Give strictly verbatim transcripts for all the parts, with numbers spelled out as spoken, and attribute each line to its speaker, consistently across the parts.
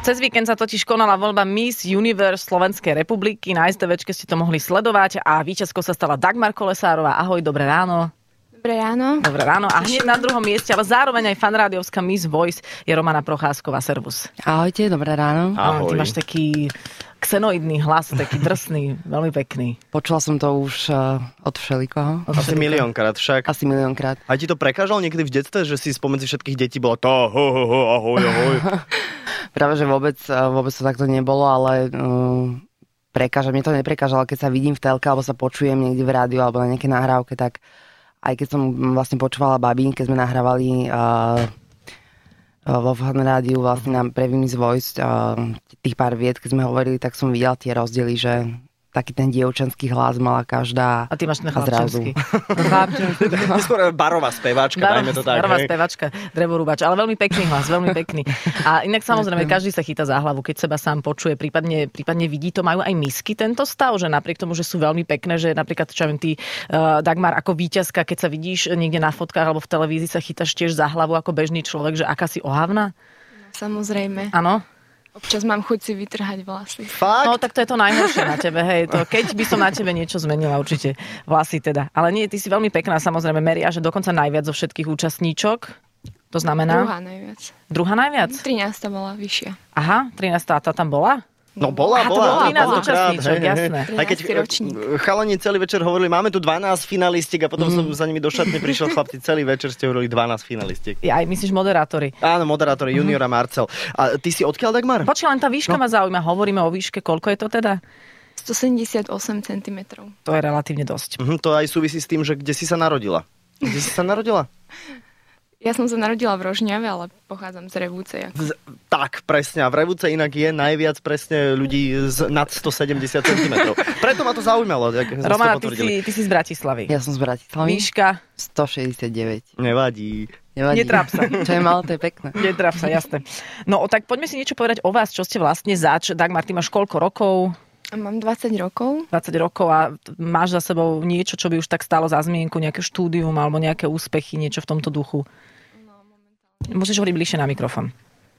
Speaker 1: Cez víkend sa totiž konala voľba Miss Universe Slovenskej republiky. Na es té véčke ste to mohli sledovať a víťazkou sa stala Dagmar Kolesárová. Ahoj, dobré ráno.
Speaker 2: Dobré ráno.
Speaker 1: Dobré ráno. A hneď na druhom mieste, ale zároveň aj fanrádiovská Miss Voice je Romana Procházková. Servus.
Speaker 3: Ahojte, dobré ráno.
Speaker 1: Ahoj. Ty máš taký xenoidný hlas, taký drsný, veľmi pekný.
Speaker 3: Počula som to už uh, od všelikoho.
Speaker 4: Od Asi miliónkrát však.
Speaker 3: Asi miliónkrát.
Speaker 4: A ti to prekážalo niekedy v detstve, že si spomedzi všetkých detí bola to ho, ho, ho, ahoj, ahoj.
Speaker 3: Práve, že vôbec, vôbec to takto nebolo, ale uh, prekáža. Mne to neprekážalo, keď sa vidím v telke, alebo sa počujem niekde v rádiu, alebo na nejaké nahrávke, tak aj keď som vlastne počúvala babín, keď sme nahrávali uh, vo fan rádiu vlastne na pre Miss Voice uh, tých pár vied, keď sme hovorili, tak som videla tie rozdiely, že taký ten dievčenský hlas mala každá.
Speaker 1: A ty máš ten chlapčenský.
Speaker 4: Skôr barová speváčka, Barov, dajme to tak.
Speaker 1: Barová speváčka, drevorúbač, ale veľmi pekný hlas, veľmi pekný. A inak samozrejme, každý sa chytá za hlavu, keď seba sám počuje, prípadne, prípadne vidí to. Majú aj misky tento stav, že napriek tomu, že sú veľmi pekné, že napríklad, čo viem, ty, uh, Dagmar, ako víťazka, keď sa vidíš niekde na fotkách alebo v televízii, sa chytáš tiež za hlavu ako bežný človek, že aká si ohavná?
Speaker 2: Samozrejme.
Speaker 1: Áno.
Speaker 2: Občas mám chuť si vytrhať vlasy.
Speaker 4: Fakt?
Speaker 1: No tak to je to najhoršie na tebe, hej. To, keď by som na tebe niečo zmenila, určite vlasy teda. Ale nie, ty si veľmi pekná, samozrejme, meria, že dokonca najviac zo všetkých účastníčok. To znamená?
Speaker 2: Druhá najviac.
Speaker 1: Druhá najviac?
Speaker 2: trinásta bola vyššia.
Speaker 1: Aha, trinásta, tá tam bola?
Speaker 4: No bola,
Speaker 1: Aha,
Speaker 4: bola.
Speaker 1: To bolo trinásť
Speaker 4: bola,
Speaker 1: účastníčok,
Speaker 4: hej, hej,
Speaker 1: jasné.
Speaker 4: Aj keď chalani celý večer hovorili, máme tu dvanásť finalistiek a potom mm. som za nimi do šatne prišiel chlapci, celý večer ste hovorili dvanásť finalistiek.
Speaker 1: Ja aj myslíš moderátori.
Speaker 4: Áno, moderátori, mm-hmm. Junior a Marcel. A ty si odkiaľ, Dagmar?
Speaker 1: Počkaj, len tá výška no. ma zaujíma. Hovoríme o výške, koľko je to teda?
Speaker 2: stosedemdesiatosem centimetrov.
Speaker 1: To je relatívne dosť.
Speaker 4: Mm-hmm, to aj súvisí s tým, že kde si sa narodila. Kde si sa narodila?
Speaker 2: Ja som sa narodila v Rožňave, ale pochádzam z Revúcej.
Speaker 4: Z, tak, presne. A v Revúce inak je najviac presne ľudí z nad stosedemdesiat centimetrov. Preto ma to zaujímalo.
Speaker 1: Romana, ty si, ty si z Bratislavy.
Speaker 3: Ja som z Bratislavy.
Speaker 1: Výška?
Speaker 3: stošesťdesiatdeväť.
Speaker 4: Nevadí.
Speaker 3: Nevadí.
Speaker 1: Netráp sa.
Speaker 3: Čo je malo, to je pekné.
Speaker 1: Netráp sa, jasné. No, tak poďme si niečo povedať o vás, čo ste vlastne zač. Dagmar, ty máš koľko rokov?
Speaker 2: Mám dvadsať rokov.
Speaker 1: dvadsať rokov a máš za sebou niečo, čo by už tak stálo za zmienku, nejaké štúdium alebo nejaké úspechy, niečo v tomto duchu? Musíš hovoriť bližšie na mikrofón.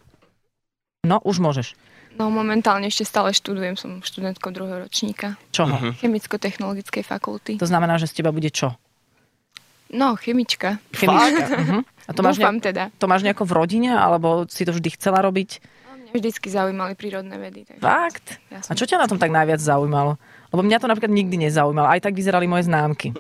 Speaker 1: No, už môžeš.
Speaker 2: No, momentálne ešte stále študujem, som študentkou druhého ročníka.
Speaker 1: Čoho?
Speaker 4: Uh-huh.
Speaker 2: Chemicko-technologickej fakulty.
Speaker 1: To znamená, že z teba bude čo?
Speaker 2: No, chemička.
Speaker 1: Chemička. Uh-huh. A to máš
Speaker 2: Dúfam
Speaker 1: nejak,
Speaker 2: teda.
Speaker 1: To máš nejako v rodine, alebo si to vždy chcela robiť?
Speaker 2: No, mňa vždycky zaujímali prírodné vedy. Takže
Speaker 1: Fakt?
Speaker 2: Ja
Speaker 1: A čo ťa na tom tak najviac zaujímalo? Lebo mňa to napríklad nikdy nezaujímalo. Aj tak vyzerali moje známky.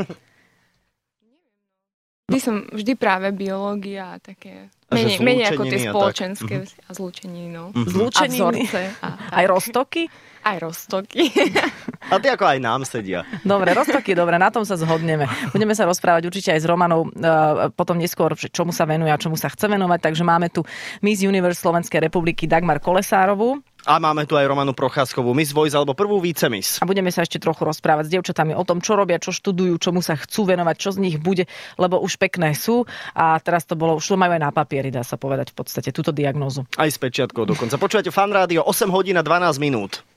Speaker 2: Vždy som, vždy práve biológia a také,
Speaker 4: A
Speaker 2: menej, menej ako tie
Speaker 4: zlúčeniny a
Speaker 2: spoločenské
Speaker 4: tak.
Speaker 2: a zlúčeniny, no.
Speaker 4: Mhm.
Speaker 1: Zlúčeniny?
Speaker 2: A vzorce. A,
Speaker 1: Aj roztoky?
Speaker 2: aj roztoky.
Speaker 4: A ty ako aj nám sedia.
Speaker 1: Dobre, roztoky, dobre, na tom sa zhodneme. Budeme sa rozprávať určite aj s Romanou uh, potom neskôr, čomu sa venuje a čomu sa chce venovať. Takže máme tu Miss Universe Slovenskej republiky Dagmar Kolesárovú.
Speaker 4: A máme tu aj Romanu Procházkovú, Miss Voice, alebo prvú vicemis.
Speaker 1: A budeme sa ešte trochu rozprávať s dievčatami o tom, čo robia, čo študujú, čomu sa chcú venovať, čo z nich bude, lebo už pekné sú. A teraz to bolo, už to majú aj na papieri, dá sa povedať v podstate, túto diagnózu.
Speaker 4: Aj s pečiatkou dokonca. Počúvate Fan Rádio, osem hodín a dvanásť minút.